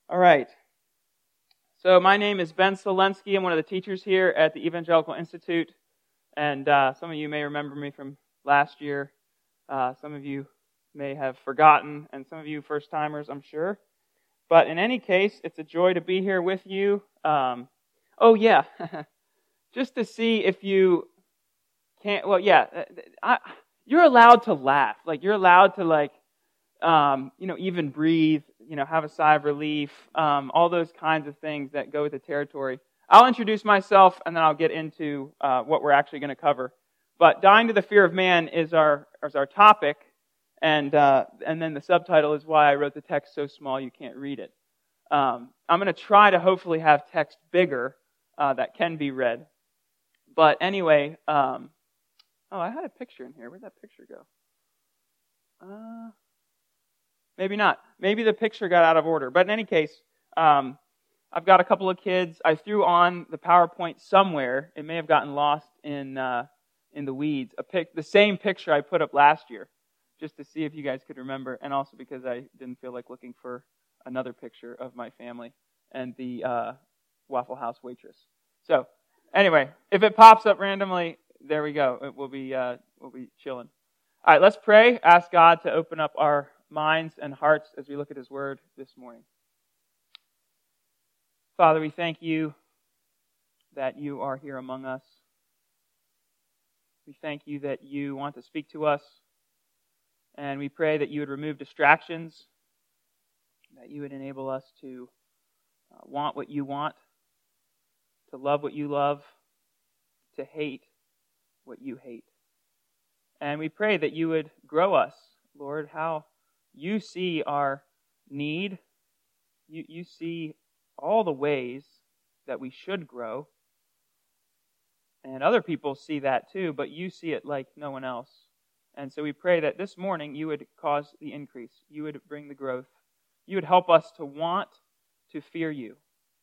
All right. So my name is Ben Selensky. I'm one of the teachers here at the Evangelical Institute. And some of you may remember me from last year. Some of you may have forgotten, and some of you first-timers, I'm sure. But in any case, it's a joy to be here with you. Just to see if you can't, you're allowed to laugh. You're allowed to even breathe, have a sigh of relief, all those kinds of things that go with the territory. I'll introduce myself, and then I'll get into what we're actually going to cover. But dying to the fear of man is our topic, and then the subtitle is why I wrote the text so small you can't read it. I'm going to try to hopefully have text bigger that can be read. But anyway, I had a picture in here. Where'd that picture go? Maybe not. Maybe the picture got out of order. But in any case, I've got a couple of kids. I threw on the PowerPoint somewhere. It may have gotten lost in the weeds. The same picture I put up last year, just to see if you guys could remember, and also because I didn't feel like looking for another picture of my family and the Waffle House waitress. So anyway, if it pops up randomly, there we go. We'll be chilling. All right, let's pray. Ask God to open up our minds and hearts as we look at His Word this morning. Father, we thank you that you are here among us. We thank you that you want to speak to us. And we pray that you would remove distractions, that you would enable us to want what you want, to love what you love, to hate what you hate. And we pray that you would grow us, Lord, how you see our need. You see all the ways that we should grow. And other people see that too, but you see it like no one else. And so we pray that this morning you would cause the increase. You would bring the growth. You would help us to want to fear you.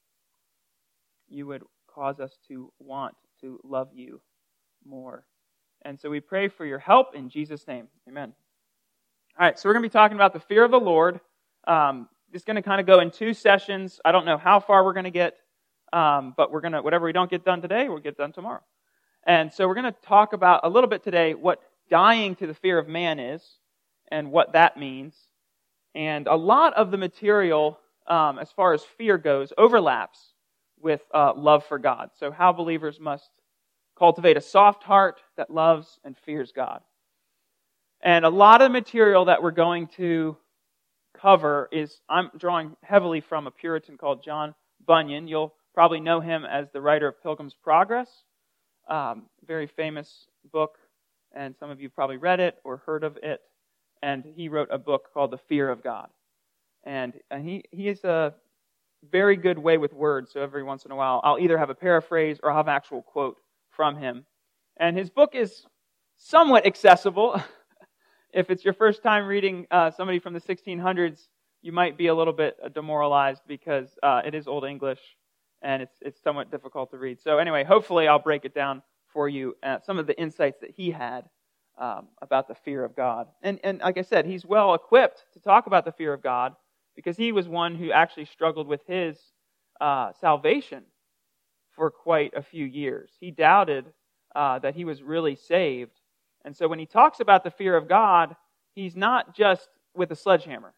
You would cause us to want to love you more. And so we pray for your help in Jesus' name. Amen. All right, so we're going to be talking about the fear of the Lord. It's going to kind of go in two sessions. I don't know how far we're going to get, but we're going to, whatever we don't get done today, we'll get done tomorrow. And so we're going to talk about a little bit today what dying to the fear of man is and what that means. And a lot of the material, as far as fear goes, overlaps with love for God. So how believers must cultivate a soft heart that loves and fears God. And a lot of the material that we're going to cover I'm drawing heavily from a Puritan called John Bunyan. You'll probably know him as the writer of Pilgrim's Progress, very famous book, and some of you probably read it or heard of it. And he wrote a book called The Fear of God. And he is a very good way with words, so every once in a while I'll either have a paraphrase or I'll have an actual quote from him. And his book is somewhat accessible. If it's your first time reading somebody from the 1600s, you might be a little bit demoralized because it is Old English and it's somewhat difficult to read. So anyway, hopefully I'll break it down for you, some of the insights that he had about the fear of God. And like I said, he's well equipped to talk about the fear of God because he was one who actually struggled with his salvation for quite a few years. He doubted that he was really saved. And so when he talks about the fear of God, he's not just with a sledgehammer.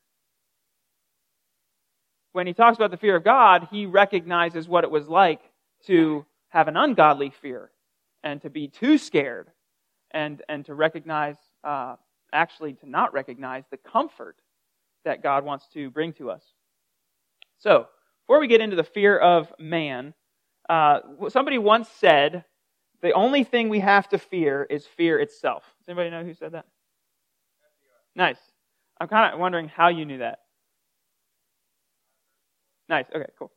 When he talks about the fear of God, he recognizes what it was like to have an ungodly fear and to be too scared and to recognize, actually to not recognize the comfort that God wants to bring to us. So, before we get into the fear of man, somebody once said, the only thing we have to fear is fear itself. Does anybody know who said that? Nice. I'm kind of wondering how you knew that. Nice. Okay, cool.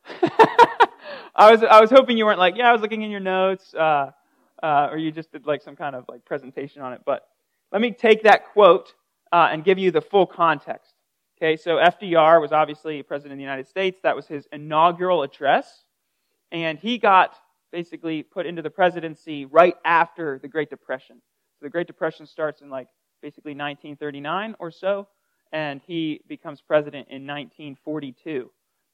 I was hoping you weren't like, I was looking in your notes, or you just did like some kind of like presentation on it. But let me take that quote and give you the full context. Okay, so FDR was obviously president of the United States. That was his inaugural address. And he got basically put into the presidency right after the Great Depression. So the Great Depression starts in like basically 1939 or so, and he becomes president in 1942.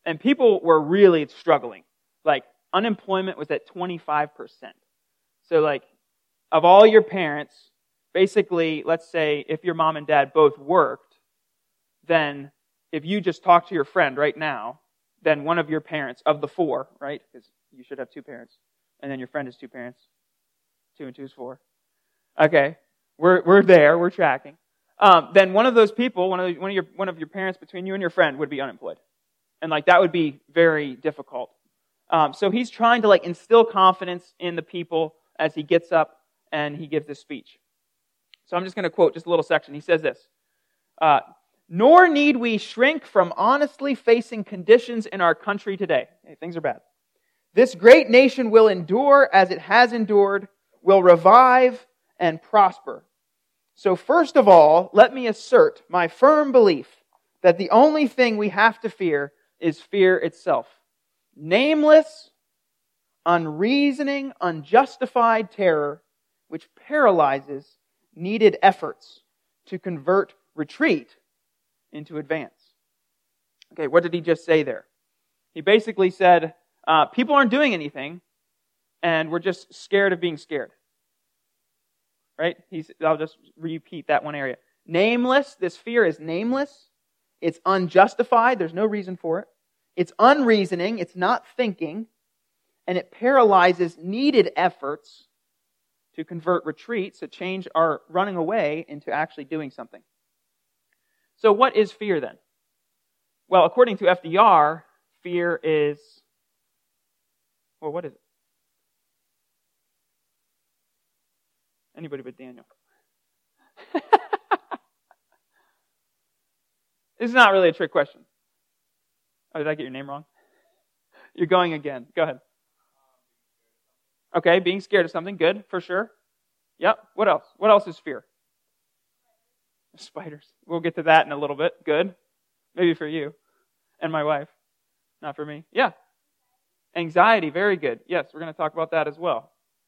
And people were really struggling. Like, unemployment was at 25%. So, like, of all your parents, basically, let's say if your mom and dad both worked, then if you just talk to your friend right now, then one of your parents, of the four, right? Because you should have two parents. And then your friend has two parents. 2 and 2 is 4. Okay, we're there, we're tracking. Then one of those people, one of your parents between you and your friend would be unemployed. And like that would be very difficult. So he's trying to like instill confidence in the people as he gets up and he gives this speech. So I'm just going to quote just a little section. He says this, nor need we shrink from honestly facing conditions in our country today. Hey, things are bad. This great nation will endure as it has endured, will revive and prosper. So first of all, let me assert my firm belief that the only thing we have to fear is fear itself. Nameless, unreasoning, unjustified terror, which paralyzes needed efforts to convert retreat into advance. Okay, what did he just say there? He basically said, people aren't doing anything, and we're just scared of being scared. Right? I'll just repeat that one area. Nameless, this fear is nameless. It's unjustified. There's no reason for it. It's unreasoning. It's not thinking. And it paralyzes needed efforts to convert retreats, to change our running away into actually doing something. So what is fear then? Well, according to FDR, fear is... Well, what is it? Anybody but Daniel. This is not really a trick question. Oh, did I get your name wrong? You're going again. Go ahead. Okay, being scared of something. Good, for sure. Yep. What else? What else is fear? Spiders. We'll get to that in a little bit. Good. Maybe for you and my wife. Not for me. Yeah. Anxiety. Very good. Yes, we're going to talk about that as well.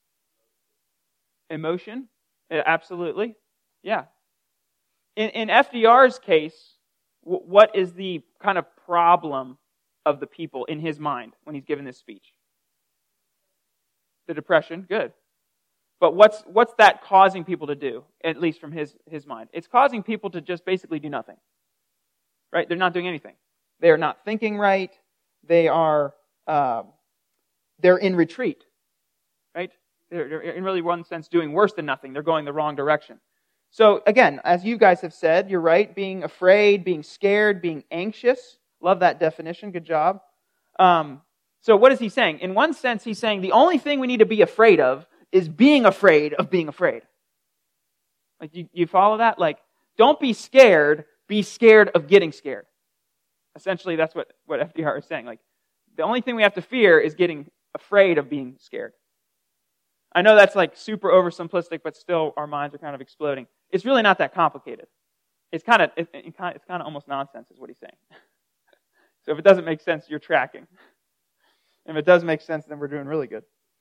Emotion, absolutely, yeah. In FDR's case, what is the kind of problem of the people in his mind when he's given this speech? The depression, good. But what's that causing people to do, at least from his mind? It's causing people to just basically do nothing, right? They're not doing anything. They are not thinking right. They are, they're in retreat, right? They're in really one sense doing worse than nothing. They're going the wrong direction. So again, as you guys have said, you're right, being afraid, being scared, being anxious. Love that definition. Good job. So what is he saying? In one sense, he's saying the only thing we need to be afraid of is being afraid of being afraid. Like, you follow that? Like, don't be scared of getting scared. Essentially, that's what FDR is saying. Like, the only thing we have to fear is getting afraid of being scared. I know that's like super oversimplistic, but still our minds are kind of exploding. It's really not that complicated. It's kind of almost nonsense is what he's saying. So if it doesn't make sense, you're tracking. If it does make sense, then we're doing really good.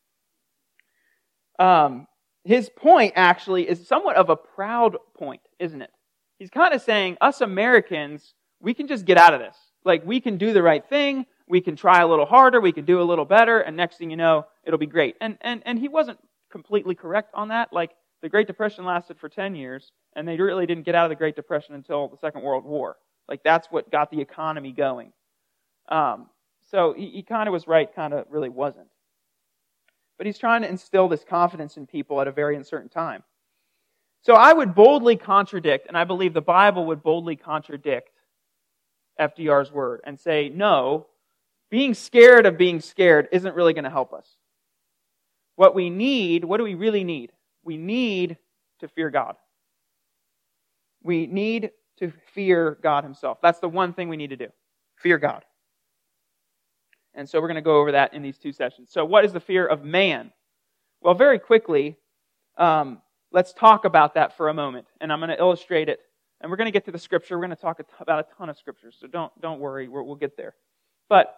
His point actually is somewhat of a proud point, isn't it? He's kind of saying, us Americans, we can just get out of this. Like, we can do the right thing, we can try a little harder, we can do a little better, and next thing you know, it'll be great. And he wasn't completely correct on that. Like, the Great Depression lasted for 10 years, and they really didn't get out of the Great Depression until the Second World War. Like, that's what got the economy going. So he kind of was right, kind of really wasn't. But he's trying to instill this confidence in people at a very uncertain time. So I would boldly contradict, and I believe the Bible would boldly contradict FDR's word and say, no, being scared of being scared isn't really going to help us. What we need, what do we really need? We need to fear God. We need to fear God himself. That's the one thing we need to do. Fear God. And so we're going to go over that in these two sessions. So what is the fear of man? Well, very quickly, let's talk about that for a moment. And I'm going to illustrate it. And we're going to get to the scripture. We're going to talk about a ton of scriptures. So don't worry, we'll get there. But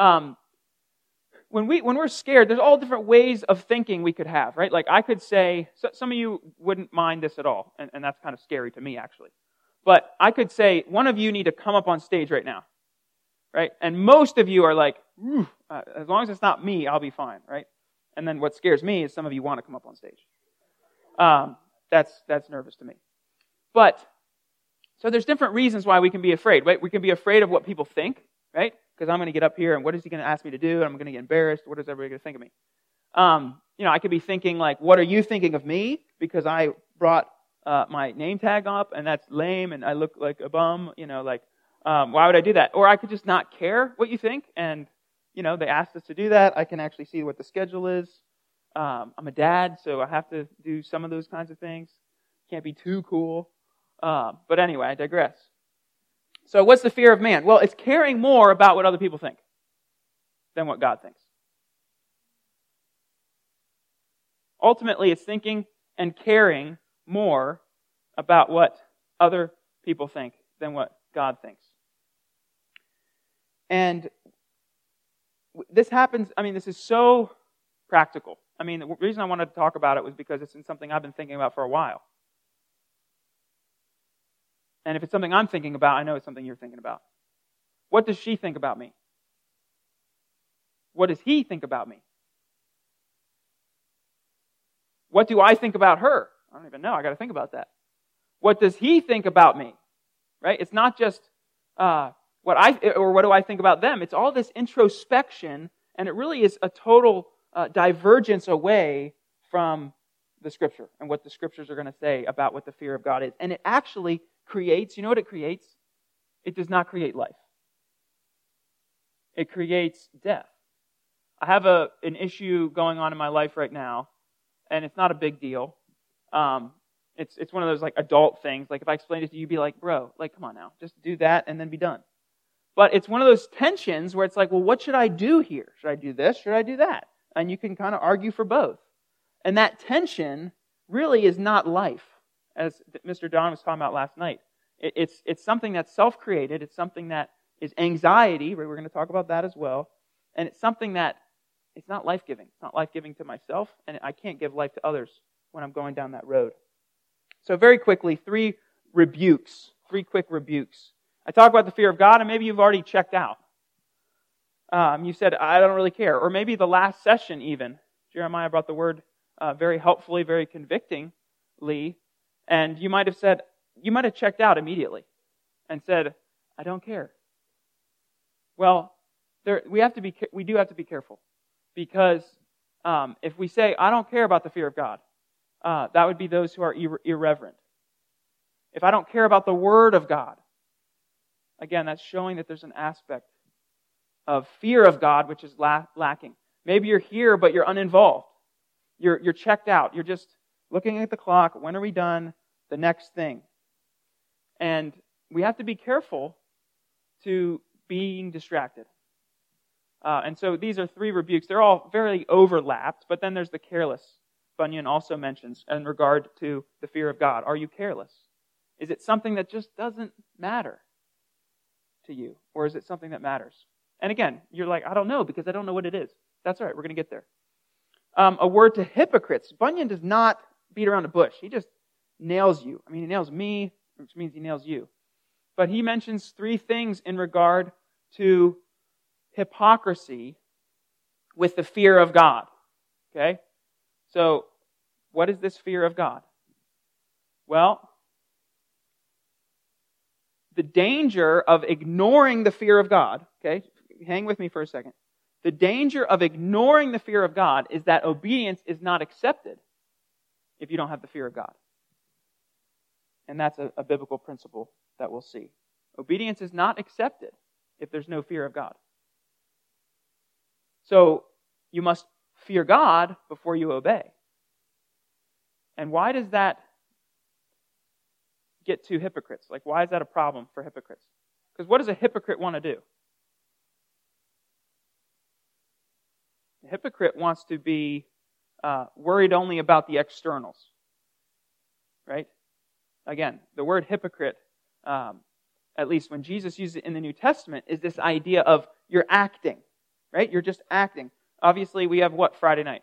when we're scared, there's all different ways of thinking we could have, right? Like I could say, some of you wouldn't mind this at all. And that's kind of scary to me, actually. But I could say, one of you need to come up on stage right now. right? And most of you are like, as long as it's not me, I'll be fine, right? And then what scares me is some of you want to come up on stage. That's nervous to me. But, so there's different reasons why we can be afraid, right? We can be afraid of what people think, right? Because I'm going to get up here and what is he going to ask me to do? And I'm going to get embarrassed. What is everybody going to think of me? I could be thinking like, what are you thinking of me? Because I brought my name tag up and that's lame and I look like a bum, why would I do that? Or I could just not care what you think. And, they asked us to do that. I can actually see what the schedule is. I'm a dad, so I have to do some of those kinds of things. Can't be too cool. But anyway, I digress. So what's the fear of man? Well, it's caring more about what other people think than what God thinks. Ultimately, it's thinking and caring more about what other people think than what God thinks. And this happens, this is so practical. The reason I wanted to talk about it was because it's something I've been thinking about for a while. And if it's something I'm thinking about, I know it's something you're thinking about. What does she think about me? What does he think about me? What do I think about her? I don't even know. I got to think about that. What does he think about me? Right? It's not just what do I think about them. It's all this introspection, and it really is a total divergence away from the Scripture and what the Scriptures are going to say about what the fear of God is. And it actually creates, you know what it creates? It does not create life. It creates death. I have an issue going on in my life right now, and it's not a big deal. It's one of those like adult things. Like if I explained it to you, you'd be like, bro, like come on now, just do that and then be done. But it's one of those tensions where it's like, well, what should I do here? Should I do this? Should I do that? And you can kind of argue for both. And that tension really is not life, as Mr. Don was talking about last night. It's something that's self-created. It's something that is anxiety. We're going to talk about that as well. And it's something that it's not life-giving. It's not life-giving to myself, and I can't give life to others when I'm going down that road. So very quickly, three quick rebukes. I talk about the fear of God, and maybe you've already checked out. You said, I don't really care. Or maybe the last session even, Jeremiah brought the word very helpfully, very convictingly, and you might have checked out immediately and said, I don't care. Well, we do have to be careful, because if we say, I don't care about the fear of God, that would be those who are irreverent. If I don't care about the Word of God, again, that's showing that there's an aspect of fear of God which is lacking. Maybe you're here, but you're uninvolved. You're checked out. You're just looking at the clock. When are we done? The next thing. And we have to be careful to being distracted. And so these are three rebukes. They're all very overlapped, but then there's the careless. Bunyan also mentions in regard to the fear of God. Are you careless? Is it something that just doesn't matter to you? Or is it something that matters? And again, you're like, I don't know, because I don't know what it is. That's all right, we're going to get there. A word to hypocrites. Bunyan does not beat around the bush. He just nails you. He nails me, which means he nails you. But he mentions three things in regard to hypocrisy with the fear of God. Okay? So, what is this fear of God? Well, the danger of ignoring the fear of God, okay? Hang with me for a second. The danger of ignoring the fear of God is that obedience is not accepted if you don't have the fear of God. And that's a biblical principle that we'll see. Obedience is not accepted if there's no fear of God. So, you must fear God before you obey. And why does that get to hypocrites? Like, why is that a problem for hypocrites? Because what does a hypocrite want to do? A hypocrite wants to be worried only about the externals. Right? Again, the word hypocrite, at least when Jesus used it in the New Testament, is this idea of you're acting. Right? You're just acting. Obviously, we have what Friday night?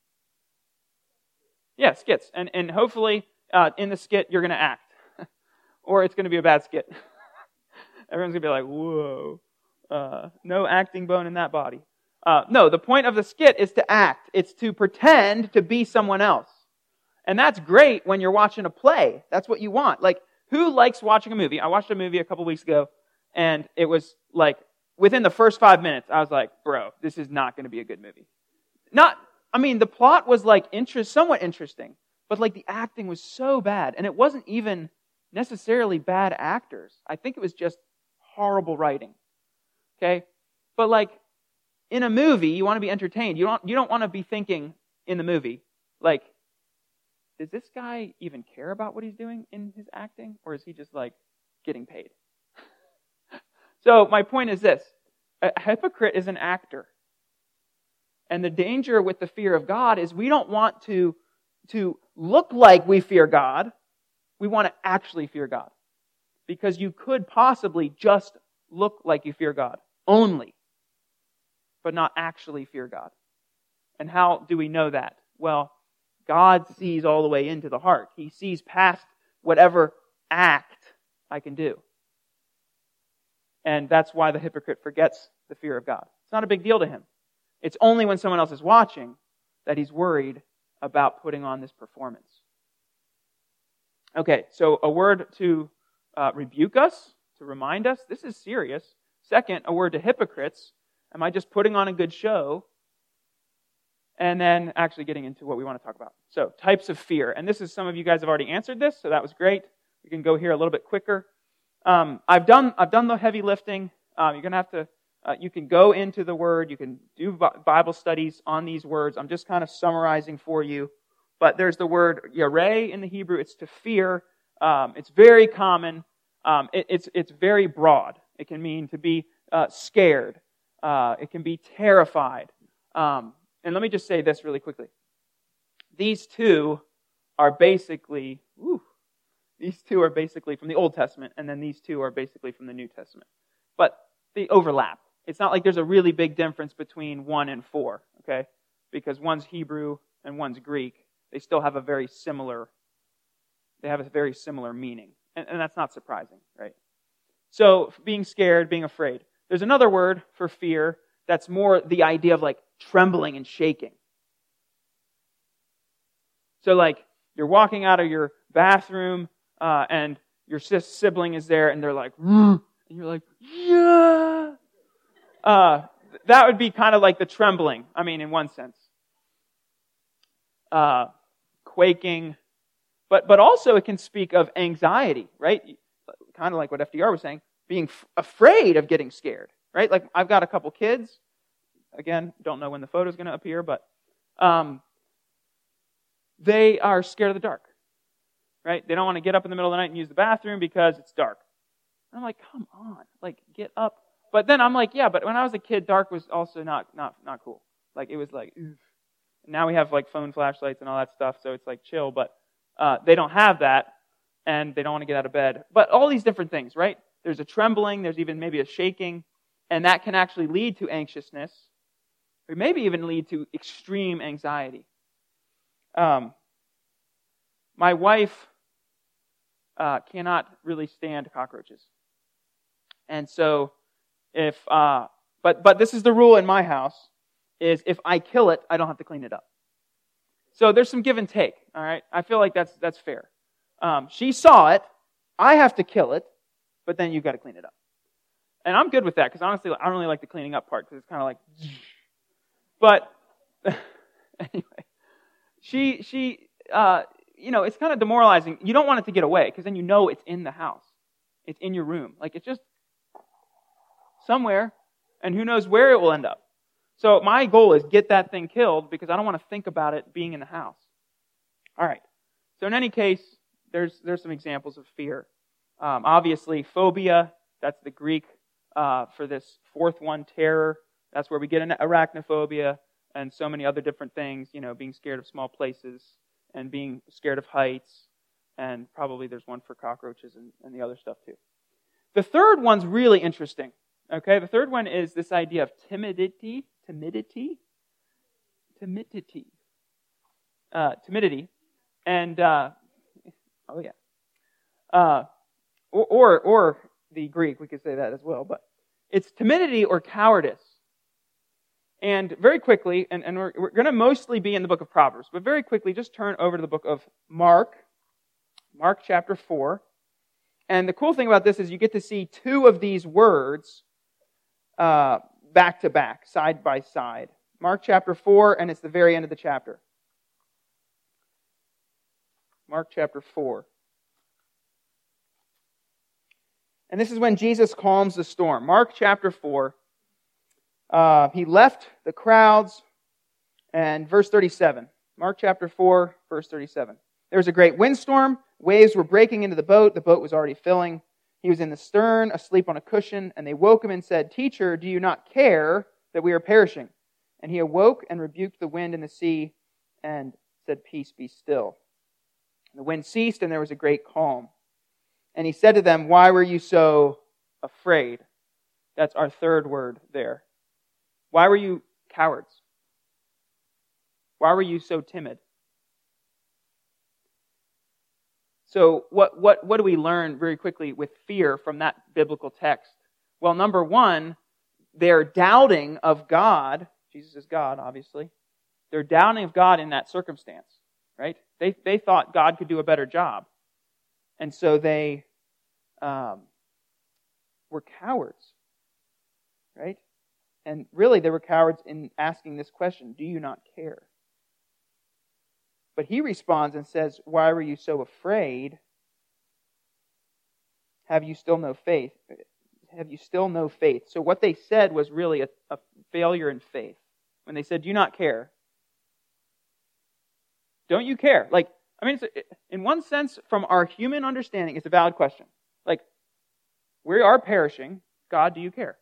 Yeah, skits. And hopefully, in the skit, you're going to act. Or it's going to be a bad skit. Everyone's going to be like, whoa. No acting bone in that body. No, the point of the skit is to act. It's to pretend to be someone else. And that's great when you're watching a play. That's what you want. Like, who likes watching a movie? I watched a movie a couple weeks ago, and it was like, within the first 5 minutes, I was like, bro, this is not going to be a good movie. The plot was like somewhat interesting, but like the acting was so bad, and it wasn't even necessarily bad actors. I think it was just horrible writing. Okay? But like, in a movie, you want to be entertained. You don't want to be thinking in the movie, like, does this guy even care about what he's doing in his acting? Or is he just like getting paid? So my point is this. A hypocrite is an actor. And the danger with the fear of God is we don't want to look like we fear God. We want to actually fear God. Because you could possibly just look like you fear God only, but not actually fear God. And how do we know that? Well, God sees all the way into the heart. He sees past whatever act I can do. And that's why the hypocrite forgets the fear of God. It's not a big deal to him. It's only when someone else is watching that he's worried about putting on this performance. Okay, so a word to rebuke us, to remind us, this is serious. Second, a word to hypocrites. Am I just putting on a good show? And then actually getting into what we want to talk about. So, types of fear. And this is, some of you guys have already answered this, so that was great. We can go here a little bit quicker. I've done the heavy lifting. You're going to have to, you can go into the Word. You can do Bible studies on these words. I'm just kind of summarizing for you. But there's the word yareh in the Hebrew. It's to fear. It's very common. It's very broad. It can mean to be scared. It can be terrified. And let me just say this really quickly. These two are basically from the Old Testament, and then these two are basically from the New Testament. But they overlap. It's not like there's a really big difference between 1 and 4, okay? Because one's Hebrew and one's Greek. They still have a very similar meaning. And that's not surprising, right? So, being scared, being afraid. There's another word for fear that's more the idea of like trembling and shaking. So like, you're walking out of your bathroom, and your sibling is there, and they're like, and you're like, yeah! That would be kind of like the trembling, in one sense. Quaking. But also it can speak of anxiety, right? Kind of like what FDR was saying, being afraid of getting scared, right? Like, I've got a couple kids. Again, don't know when the photo's going to appear, but they are scared of the dark, right? They don't want to get up in the middle of the night and use the bathroom because it's dark. I'm like, come on, like, get up. But then I'm like, yeah, but when I was a kid, dark was also not cool. Like, it was like, oof. Now we have like phone flashlights and all that stuff, so it's like chill, but they don't have that, and they don't want to get out of bed. But all these different things, right? There's a trembling, there's even maybe a shaking, and that can actually lead to anxiousness, or maybe even lead to extreme anxiety. My wife cannot really stand cockroaches. And so but this is the rule in my house, is if I kill it, I don't have to clean it up. So there's some give and take, all right? I feel like that's fair. She saw it, I have to kill it, but then you've got to clean it up. And I'm good with that, because honestly, I don't really like the cleaning up part, because it's kind of like, but anyway, she it's kind of demoralizing. You don't want it to get away, because then you know it's in the house. It's in your room. Like, it's just somewhere, and who knows where it will end up. So my goal is get that thing killed, because I don't want to think about it being in the house. All right. So in any case, there's some examples of fear. Obviously, phobia, that's the Greek for this fourth one, terror. That's where we get into arachnophobia and so many other different things, being scared of small places and being scared of heights. And probably there's one for cockroaches and the other stuff too. The third one's really interesting. Okay, the third one is this idea of timidity. And or the Greek, we could say that as well. But It's timidity or cowardice. And very quickly, and we're going to mostly be in the book of Proverbs, but very quickly just turn over to the book of Mark chapter 4. And the cool thing about this is you get to see two of these words back to back, side by side. Mark chapter 4, and it's the very end of the chapter. Mark chapter 4. And this is when Jesus calms the storm. Mark chapter 4. He left the crowds, and verse 37. Mark chapter 4, verse 37. There was a great windstorm. Waves were breaking into the boat. The boat was already filling. He was in the stern, asleep on a cushion, and they woke him and said, "Teacher, do you not care that we are perishing?" And he awoke and rebuked the wind and the sea and said, "Peace, be still." And the wind ceased, and there was a great calm. And he said to them, "Why were you so afraid?" That's our third word there. Why were you cowards? Why were you so timid? So what do we learn very quickly with fear from that biblical text? Well, number one, their doubting of God. Jesus is God, obviously. Their doubting of God in that circumstance, right? They thought God could do a better job. And so they were cowards, right? And really, they were cowards in asking this question, do you not care? But he responds and says, why were you so afraid? Have you still no faith? Have you still no faith? So what they said was really a failure in faith. When they said, do you not care? Don't you care? In one sense, from our human understanding, it's a valid question. We are perishing. God, do you care?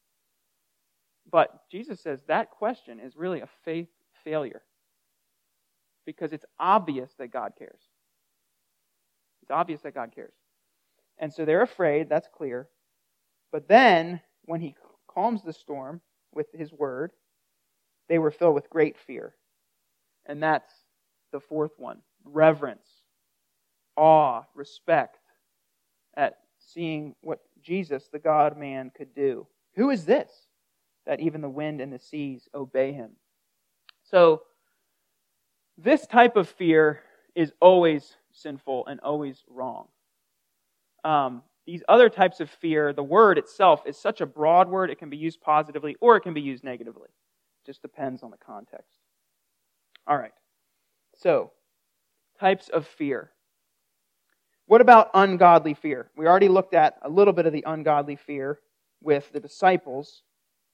But Jesus says that question is really a faith failure. Because it's obvious that God cares. It's obvious that God cares. And so they're afraid, that's clear. But then, when he calms the storm with his word, they were filled with great fear. And that's the fourth one. Reverence, awe, respect at seeing what Jesus, the God-man, could do. Who is this that even the wind and the seas obey him? So, this type of fear is always sinful and always wrong. These other types of fear, the word itself is such a broad word, it can be used positively or it can be used negatively. It just depends on the context. All right. So, types of fear. What about ungodly fear? We already looked at a little bit of the ungodly fear with the disciples.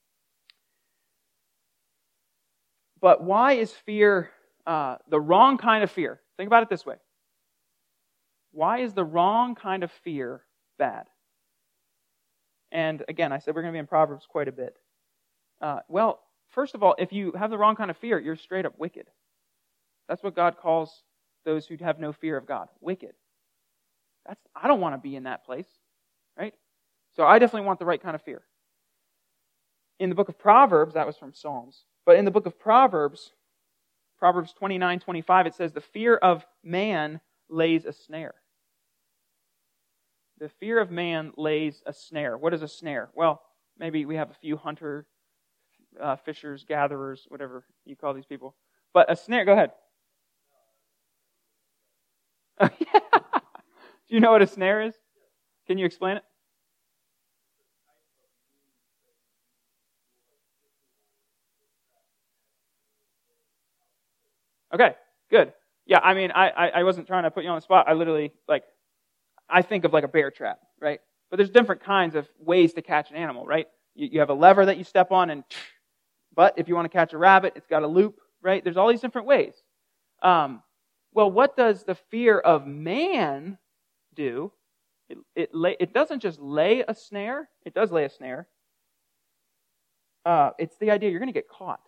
But why is fear the wrong kind of fear? Think about it this way. Why is the wrong kind of fear bad? And again, I said we're going to be in Proverbs quite a bit. Well, first of all, if you have the wrong kind of fear, you're straight up wicked. That's what God calls those who have no fear of God. Wicked. I don't want to be in that place, right? So I definitely want the right kind of fear. In the book of Proverbs, that was from Psalms, but in the book of Proverbs 29:25, it says, the fear of man lays a snare. The fear of man lays a snare. What is a snare? Well, maybe we have a few hunter, fishers, gatherers, whatever you call these people. But a snare, go ahead. Do you know what a snare is? Can you explain it? Okay, good. Yeah, I wasn't trying to put you on the spot. I literally, I think of a bear trap, right? But there's different kinds of ways to catch an animal, right? You have a lever that you step on, but if you want to catch a rabbit, it's got a loop, right? There's all these different ways. Well, what does the fear of man do? It doesn't just lay a snare. It does lay a snare. It's the idea you're going to get caught.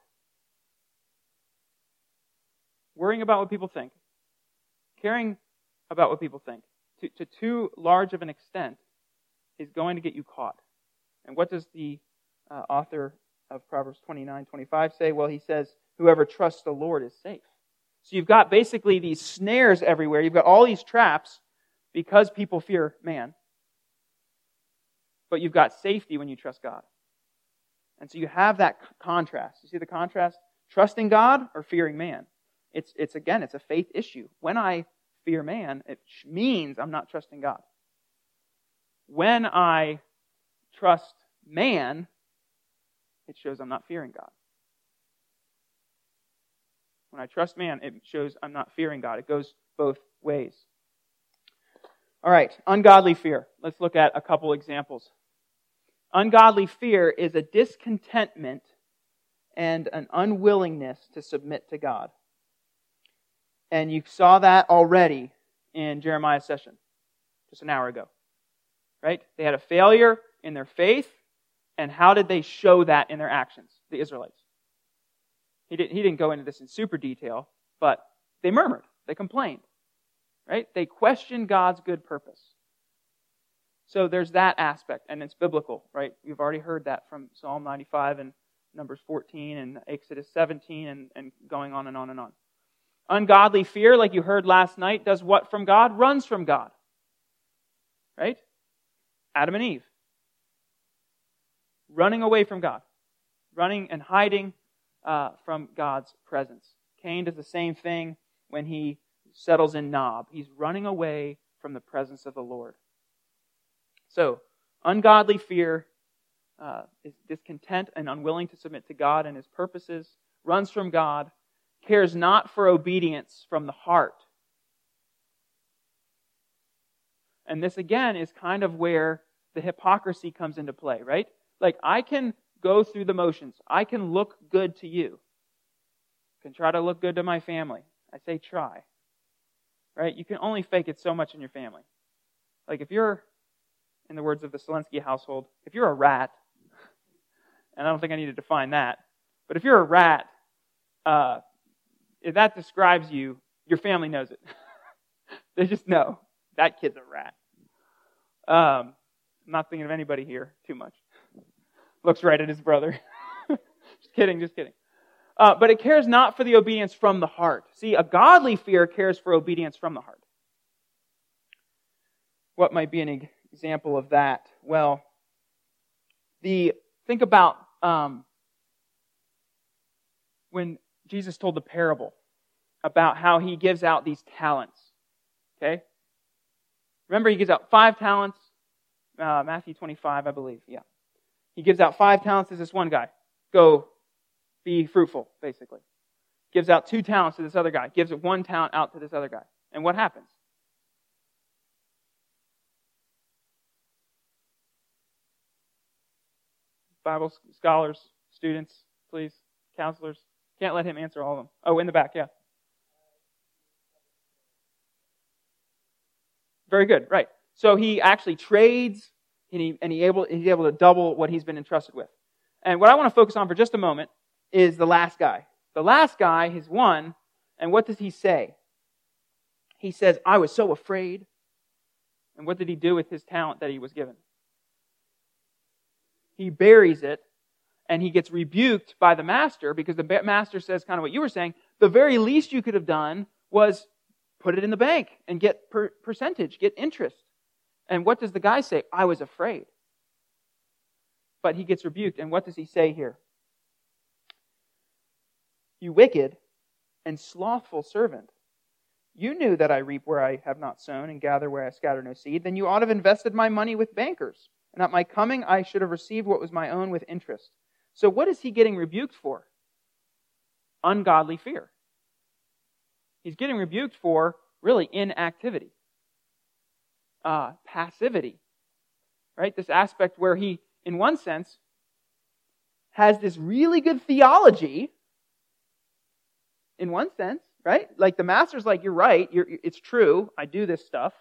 Worrying about what people think, caring about what people think, to too large of an extent is going to get you caught. And what does the author of Proverbs 29:25 say? Well, he says, whoever trusts the Lord is safe. So you've got basically these snares everywhere. You've got all these traps because people fear man. but you've got safety when you trust God. And so you have that contrast. You see the contrast? Trusting God or fearing man. It's a faith issue. When I fear man, it means I'm not trusting God. When I trust man, it shows I'm not fearing God. When I trust man, it shows I'm not fearing God. It goes both ways. All right, ungodly fear. Let's look at a couple examples. Ungodly fear is a discontentment and an unwillingness to submit to God. And you saw that already in Jeremiah's session just an hour ago. Right? They had a failure in their faith, and how did they show that in their actions, the Israelites? He didn't go into this in super detail, but they murmured, they complained. Right? They questioned God's good purpose. So there's that aspect, and it's biblical, right? We've already heard that from Psalm 95 and Numbers 14 and Exodus 17 and going on and on and on. Ungodly fear, like you heard last night, does what from God? Runs from God. Right? Adam and Eve. Running away from God. Running and hiding from God's presence. Cain does the same thing when he settles in Nob. He's running away from the presence of the Lord. So, ungodly fear is discontent and unwilling to submit to God and His purposes, runs from God, cares not for obedience from the heart. And this again is kind of where the hypocrisy comes into play, right? Like, I can go through the motions. I can look good to you. I can try to look good to my family. I say try. Right? You can only fake it so much in your family. Like if you're, in the words of the Selensky household, if you're a rat, and I don't think I need to define that, but if you're a rat, if that describes you, your family knows it. They just know, that kid's a rat. I'm not thinking of anybody here too much. Looks right at his brother. Just kidding. But it cares not for the obedience from the heart. See, a godly fear cares for obedience from the heart. What might be an example of that? Well, think about when Jesus told the parable about how He gives out these talents. Okay? Remember, He gives out 5 talents. Matthew 25, I believe. Yeah. He gives out 5 talents to this one guy. Go be fruitful, basically. Gives out 2 talents to this other guy. Gives 1 talent out to this other guy. And what happens? Bible scholars, students, please, counselors. Can't let him answer all of them. Oh, in the back, yeah. Very good, right. So he actually trades, and he's able to double what he's been entrusted with. And what I want to focus on for just a moment is the last guy. The last guy has won, and what does he say? He says, I was so afraid. And what did he do with his talent that he was given? He buries it, and he gets rebuked by the master, because the master says kind of what you were saying, the very least you could have done was put it in the bank and get percentage, get interest. And what does the guy say? I was afraid. But he gets rebuked, and what does he say here? You wicked and slothful servant. You knew that I reap where I have not sown and gather where I scatter no seed. Then you ought to have invested my money with bankers. And at my coming I should have received what was my own with interest. So what is he getting rebuked for? Ungodly fear. He's getting rebuked for, really, inactivity. Passivity. Right? This aspect where he, in one sense, has this really good theology, in one sense, right? Like the master's like, you're right, it's true, I do this stuff.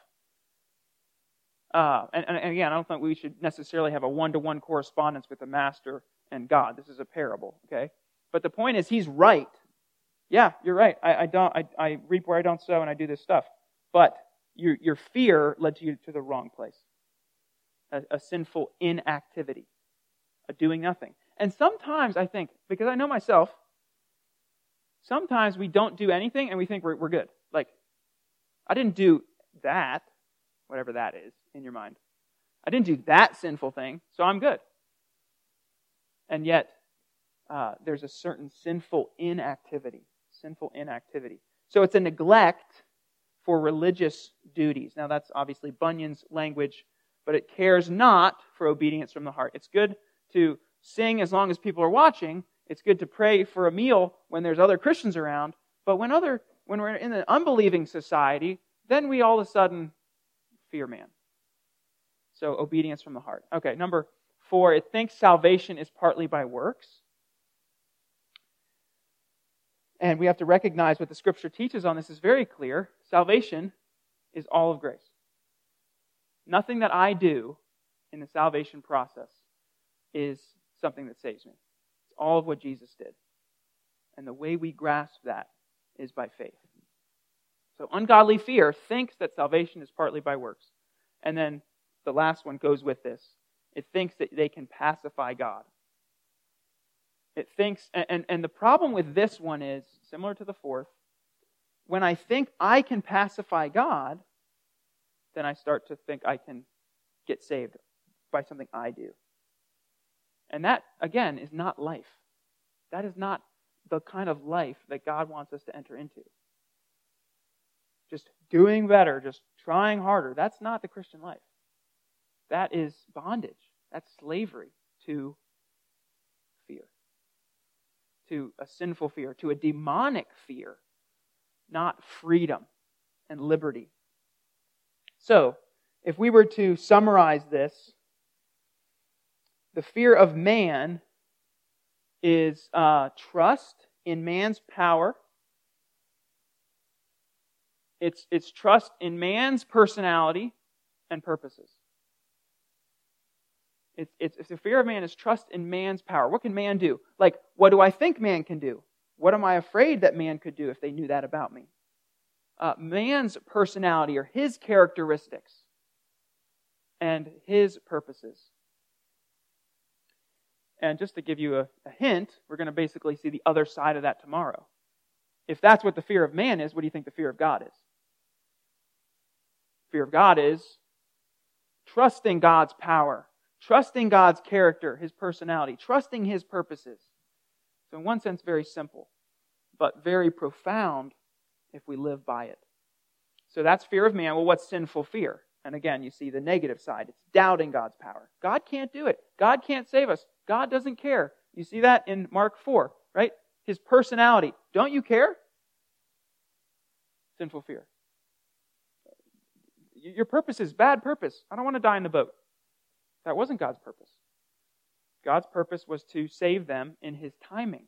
And again, I don't think we should necessarily have a one-to-one correspondence with the master and God. This is a parable, okay? But the point is, he's right. Yeah, you're right. I reap where I don't sow, and I do this stuff. But your fear led you to the wrong place. A sinful inactivity, a doing nothing. And sometimes I think, because I know myself, sometimes we don't do anything and we think we're good. Like, I didn't do that, whatever that is in your mind. I didn't do that sinful thing, so I'm good. And yet, there's a certain sinful inactivity. So it's a neglect for religious duties. Now that's obviously Bunyan's language, but it cares not for obedience from the heart. It's good to sing as long as people are watching. It's good to pray for a meal when there's other Christians around. But when we're in an unbelieving society, then we all of a sudden fear man. So obedience from the heart. Okay, number 4, it thinks salvation is partly by works. And we have to recognize what the Scripture teaches on this is very clear. Salvation is all of grace. Nothing that I do in the salvation process is something that saves me. It's all of what Jesus did. And the way we grasp that is by faith. So ungodly fear thinks that salvation is partly by works. And then the last one goes with this. It thinks that they can pacify God. It thinks, and the problem with this one is, similar to the 4th, when I think I can pacify God, then I start to think I can get saved by something I do. And that, again, is not life. That is not the kind of life that God wants us to enter into. Just doing better, just trying harder, that's not the Christian life. That is bondage. That's slavery to fear. To a sinful fear, to a demonic fear, not freedom and liberty. So, if we were to summarize this, the fear of man is trust in man's power. It's trust in man's personality and purposes. It's the fear of man is trust in man's power. What can man do? Like, what do I think man can do? What am I afraid that man could do if they knew that about me? Man's personality or his characteristics and his purposes. And just to give you a hint, we're going to basically see the other side of that tomorrow. If that's what the fear of man is, what do you think the fear of God is? Fear of God is trusting God's power. Trusting God's character, His personality, trusting His purposes. So in one sense, very simple, but very profound if we live by it. So that's fear of man. Well, what's sinful fear? And again, you see the negative side. It's doubting God's power. God can't do it. God can't save us. God doesn't care. You see that in Mark 4, right? His personality. Don't you care? Sinful fear. Your purpose is bad purpose. I don't want to die in the boat. That wasn't God's purpose. God's purpose was to save them in His timing.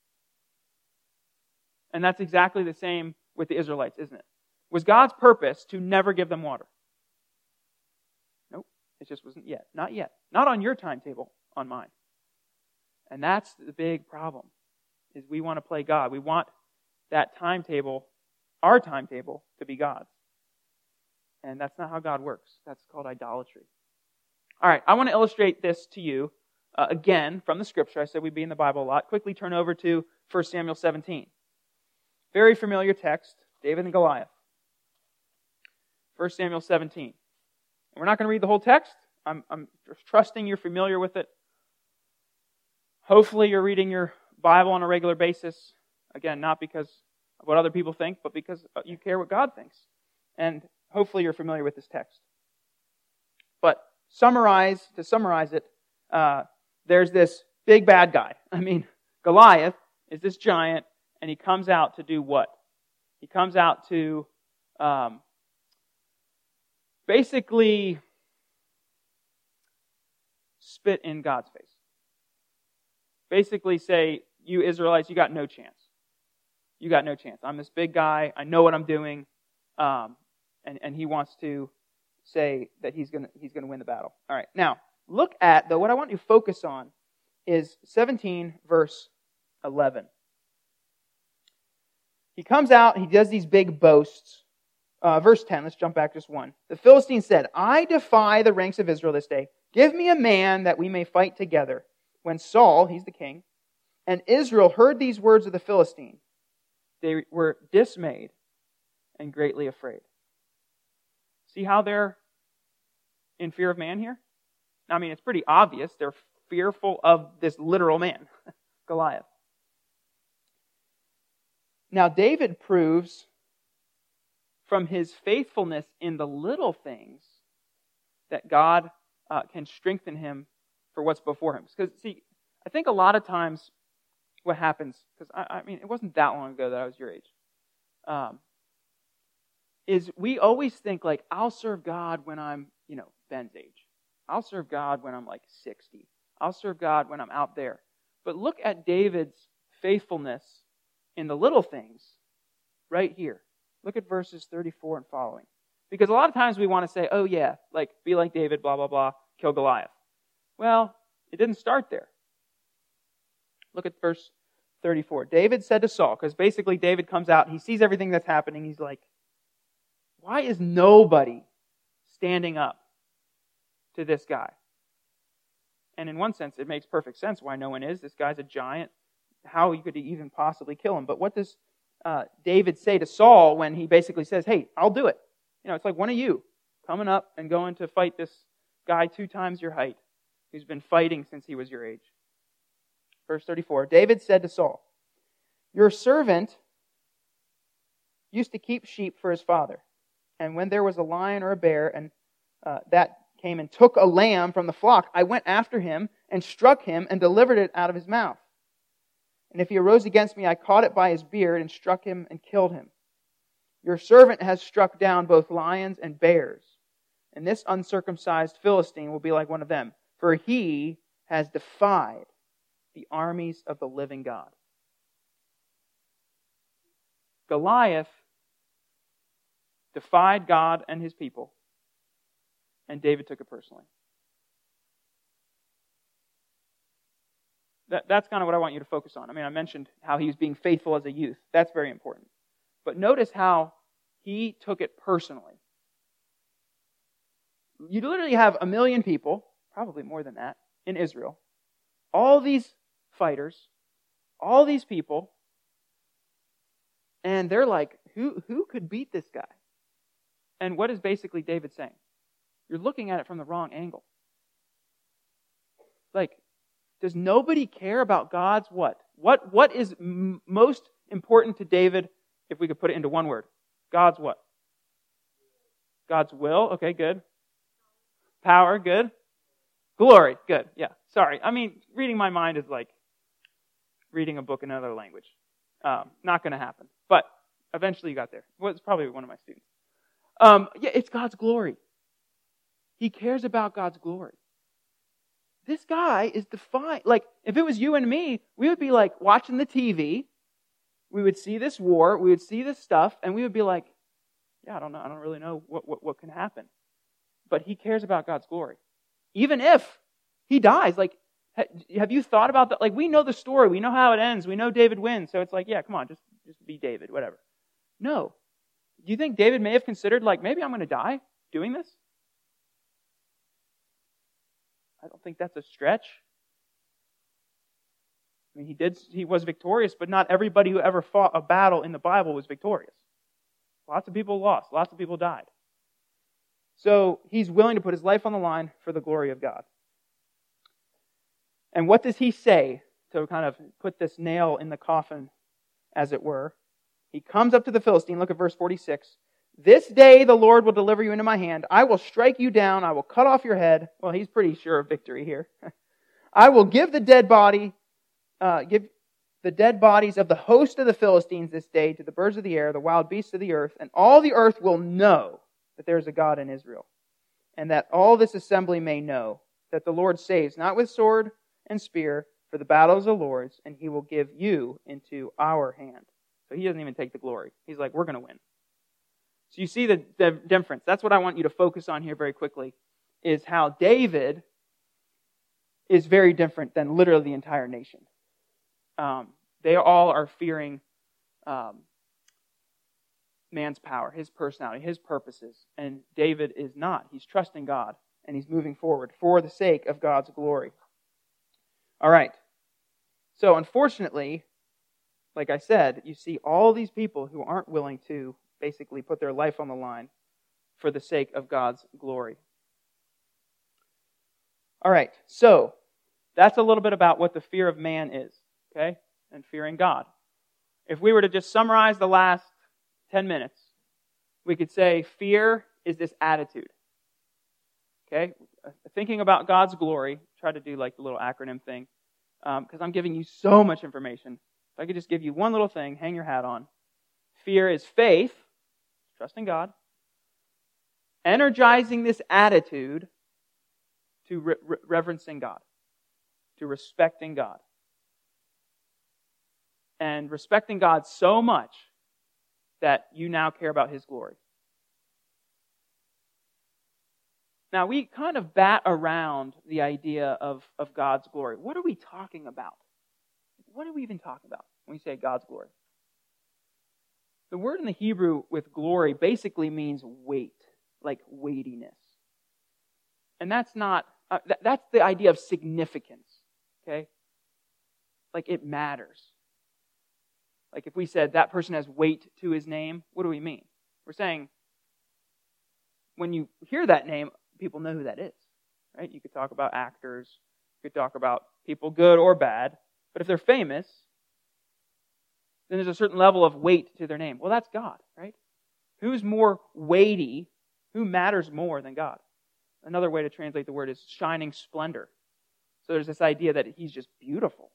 And that's exactly the same with the Israelites, isn't it? Was God's purpose to never give them water? Nope. It just wasn't yet. Not yet. Not on your timetable, on mine. And that's the big problem, is we want to play God. We want that timetable, our timetable, to be God's. And that's not how God works. That's called idolatry. All right, I want to illustrate this to you again from the Scripture. I said we'd be in the Bible a lot. Quickly turn over to 1 Samuel 17. Very familiar text, David and Goliath. 1 Samuel 17. And we're not going to read the whole text. I'm trusting you're familiar with it. Hopefully you're reading your Bible on a regular basis. Again, not because of what other people think, but because you care what God thinks. And hopefully you're familiar with this text. But to summarize it, there's this big bad guy. I mean, Goliath is this giant, and he comes out to do what? He comes out to basically spit in God's face. Basically say, you Israelites, you got no chance. You got no chance. I'm this big guy. I know what I'm doing. And he wants to say that he's going to win the battle. All right. Now, look at, though, what I want you to focus on is 17, verse 11. He comes out and he does these big boasts. Verse 10, let's jump back just one. The Philistine said, I defy the ranks of Israel this day. Give me a man that we may fight together. When Saul, he's the king, and Israel heard these words of the Philistine, they were dismayed and greatly afraid. See how they're in fear of man here? I mean, it's pretty obvious. They're fearful of this literal man, Goliath. Now, David proves from his faithfulness in the little things that God can strengthen him for what's before him. Because, see, I think a lot of times what happens, because I mean, it wasn't that long ago that I was your age, is we always think like, I'll serve God when I'm, Ben's age. I'll serve God when I'm like 60. I'll serve God when I'm out there. But look at David's faithfulness in the little things right here. Look at verses 34 and following. Because a lot of times we want to say, oh yeah, like be like David, blah, blah, blah, kill Goliath. Well, it didn't start there. Look at verse 34. David said to Saul, because basically David comes out, he sees everything that's happening, he's like, why is nobody standing up to this guy? And in one sense, it makes perfect sense why no one is. This guy's a giant. How you could even possibly kill him? But what does David say to Saul when he basically says, hey, I'll do it? It's like one of you coming up and going to fight this guy 2 times your height who's been fighting since he was your age. Verse 34, David said to Saul, your servant used to keep sheep for his father. And when there was a lion or a bear, and that came and took a lamb from the flock, I went after him and struck him and delivered it out of his mouth. And if he arose against me, I caught it by his beard and struck him and killed him. Your servant has struck down both lions and bears, and this uncircumcised Philistine will be like one of them, for he has defied the armies of the living God. Goliath defied God and his people, and David took it personally. That's kind of what I want you to focus on. I mean, I mentioned how he was being faithful as a youth. That's very important. But notice how he took it personally. You literally have 1 million people, probably more than that, in Israel. All these fighters, all these people, and they're like, who could beat this guy? And what is basically David saying? You're looking at it from the wrong angle. Like, does nobody care about God's what? What is most important to David, if we could put it into one word? God's what? God's will. Okay, good. Power, good. Glory, good. Yeah, sorry. I mean, reading my mind is like reading a book in another language. Not going to happen. But eventually you got there. Well, it's probably one of my students. Yeah, it's God's glory. He cares about God's glory. This guy is defiant. Like, if it was you and me, we would be like watching the TV. We would see this war. We would see this stuff. And we would be like, yeah, I don't know. I don't really know what can happen. But he cares about God's glory. Even if he dies. Like, have you thought about that? Like, we know the story. We know how it ends. We know David wins. So it's like, yeah, come on, just be David, whatever. No. Do you think David may have considered, like, maybe I'm going to die doing this? I don't think that's a stretch. I mean, he was victorious, but not everybody who ever fought a battle in the Bible was victorious. Lots of people lost. Lots of people died. So he's willing to put his life on the line for the glory of God. And what does he say to kind of put this nail in the coffin, as it were? He comes up to the Philistine. Look at verse 46. This day the Lord will deliver you into my hand. I will strike you down. I will cut off your head. Well, he's pretty sure of victory here. I will give the dead bodies of the host of the Philistines this day to the birds of the air, the wild beasts of the earth, and all the earth will know that there is a God in Israel, and that all this assembly may know that the Lord saves, not with sword and spear, for the battle is the Lord's, and he will give you into our hand. So he doesn't even take the glory. He's like, we're going to win. So you see the difference. That's what I want you to focus on here very quickly, is how David is very different than literally the entire nation. They all are fearing man's power, his personality, his purposes. And David is not. He's trusting God, and he's moving forward for the sake of God's glory. All right. So unfortunately, like I said, you see all these people who aren't willing to basically put their life on the line for the sake of God's glory. All right, so that's a little bit about what the fear of man is, okay? And fearing God. If we were to just summarize the last 10 minutes, we could say fear is this attitude. Okay? Thinking about God's glory, try to do like the little acronym thing, because I'm giving you so much information. If I could just give you one little thing, hang your hat on. Fear is faith, trusting God, energizing this attitude to reverencing God, to respecting God. And respecting God so much that you now care about His glory. Now, we kind of bat around the idea of God's glory. What are we talking about? What are we even talking about when we say God's glory? The word in the Hebrew with glory basically means weight, like weightiness. And that's not, that's the idea of significance, okay? Like it matters. Like if we said that person has weight to his name, what do we mean? We're saying when you hear that name, people know who that is, right? You could talk about actors, you could talk about people good or bad, but if they're famous, then there's a certain level of weight to their name. Well, that's God, right? Who's more weighty? Who matters more than God? Another way to translate the word is shining splendor. So there's this idea that He's just beautiful.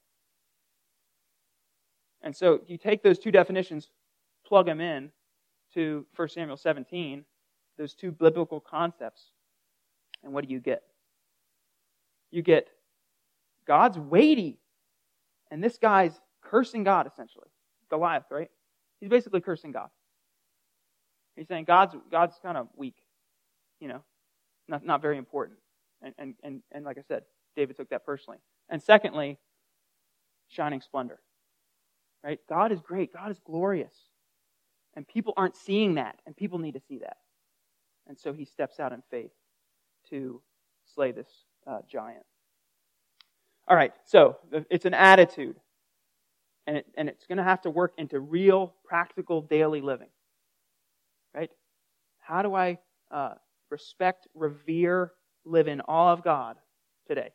And so you take those two definitions, plug them in to 1 Samuel 17, those two biblical concepts, and what do you get? You get God's weighty, and this guy's cursing God, essentially. Goliath, right? He's basically cursing God. He's saying God's kind of weak, not very important. And like I said, David took that personally. And secondly, shining splendor. Right? God is great. God is glorious. And people aren't seeing that, and people need to see that. And so he steps out in faith to slay this giant. All right, so it's an attitude. And it's going to have to work into real, practical, daily living. Right? How do I respect, revere, live in awe of God today?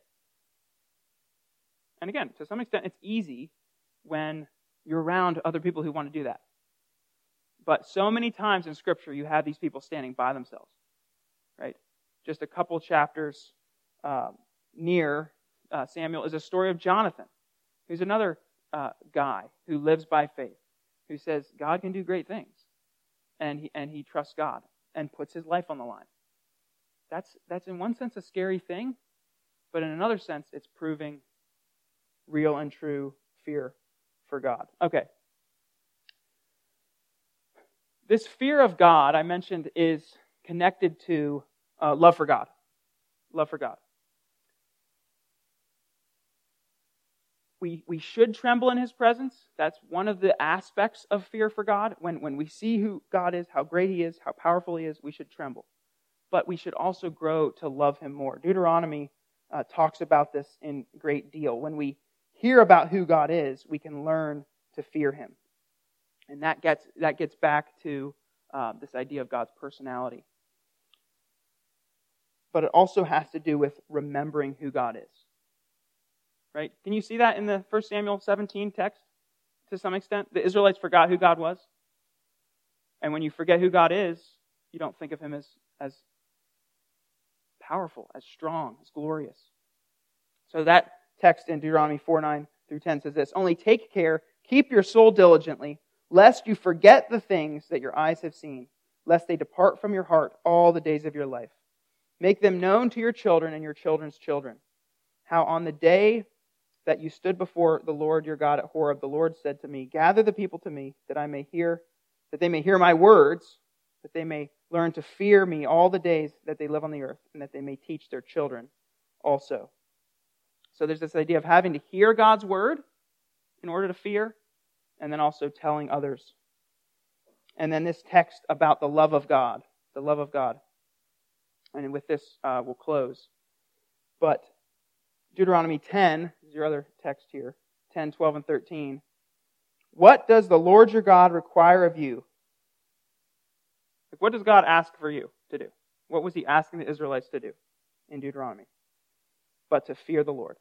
And again, to some extent, it's easy when you're around other people who want to do that. But so many times in Scripture, you have these people standing by themselves, right? Just a couple chapters near Samuel is a story of Jonathan, who's another guy who lives by faith, who says God can do great things, and he trusts God and puts his life on the line. That's in one sense a scary thing, but in another sense, it's proving real and true fear for God. Okay. This fear of God, I mentioned, is connected to love for God. Love for God. We should tremble in His presence. That's one of the aspects of fear for God. When we see who God is, how great He is, how powerful He is, we should tremble. But we should also grow to love Him more. Deuteronomy talks about this in great deal. When we hear about who God is, we can learn to fear Him. And that gets back to this idea of God's personality. But it also has to do with remembering who God is. Right? Can you see that in the 1 Samuel 17 text to some extent? The Israelites forgot who God was. And when you forget who God is, you don't think of Him as powerful, as strong, as glorious. So that text in Deuteronomy 4:9-10 says this: "Only take care, keep your soul diligently, lest you forget the things that your eyes have seen, lest they depart from your heart all the days of your life. Make them known to your children and your children's children. How on the day that you stood before the Lord your God at Horeb, the Lord said to me, gather the people to me, that they may hear my words, that they may learn to fear me all the days that they live on the earth, and that they may teach their children also." So there's this idea of having to hear God's word in order to fear, and then also telling others. And then this text about the love of God. The love of God. And with this, we'll close. But Deuteronomy 10 is your other text here. 10, 12, and 13. "What does the Lord your God require of you?" What does God ask for you to do? What was He asking the Israelites to do in Deuteronomy? but to fear the Lord.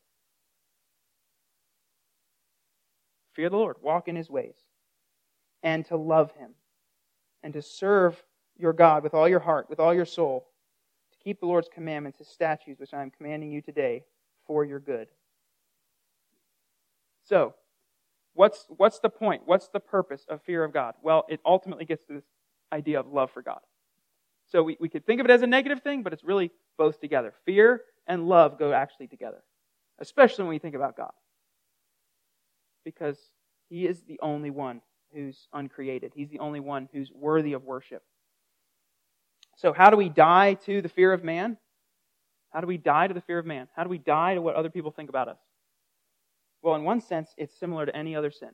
Fear the Lord, walk in his ways, and to love him, and to serve your God with all your heart, with all your soul, to keep the Lord's commandments, his statutes, which I am commanding you today for your good. So, what's the point? What's the purpose of fear of God? Well, it ultimately gets to this idea of love for God. So we could think of it as a negative thing, but it's really both together. Fear and love go actually together, especially when we think about God. Because he is the only one who's uncreated. He's the only one who's worthy of worship. So how do we die to the fear of man? How do we die to the fear of man? How do we die to what other people think about us? Well, in one sense, it's similar to any other sin.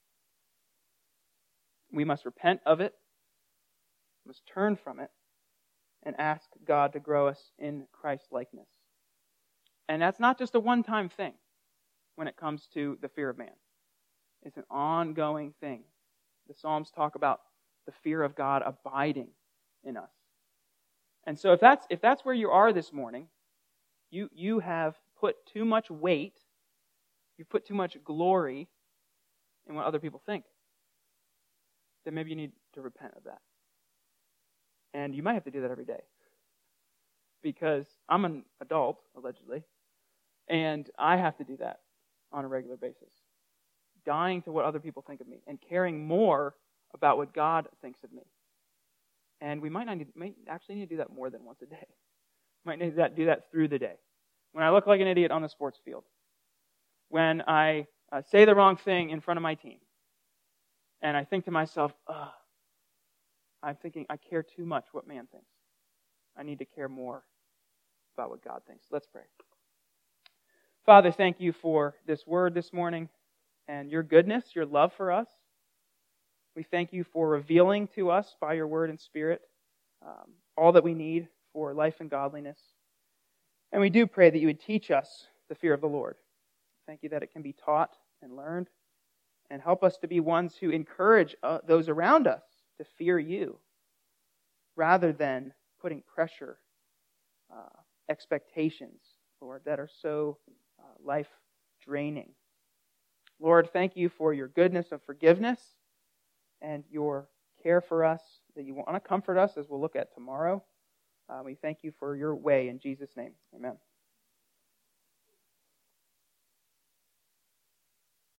We must repent of it, must turn from it, and ask God to grow us in Christ-likeness. And that's not just a one-time thing when it comes to the fear of man. It's an ongoing thing. The Psalms talk about the fear of God abiding in us. And so if that's where you are this morning, you have put too much weight, you've put too much glory in what other people think, then maybe you need to repent of that. And you might have to do that every day. Because I'm an adult, allegedly, and I have to do that on a regular basis. Dying to what other people think of me and caring more about what God thinks of me. And we might actually need to do that more than once a day. Might need to do that through the day. When I look like an idiot on the sports field. When I say the wrong thing in front of my team. And I think to myself, I'm thinking I care too much what man thinks. I need to care more about what God thinks. Let's pray. Father, thank you for this word this morning and your goodness, your love for us. We thank you for revealing to us by your word and spirit all that we need for life and godliness. And we do pray that you would teach us the fear of the Lord. Thank you that it can be taught and learned, and help us to be ones who encourage those around us to fear you, rather than putting pressure, expectations, Lord, that are so life-draining. Lord, thank you for your goodness of forgiveness and your care for us, that you want to comfort us as we'll look at tomorrow. We thank you for your way in Jesus' name. Amen.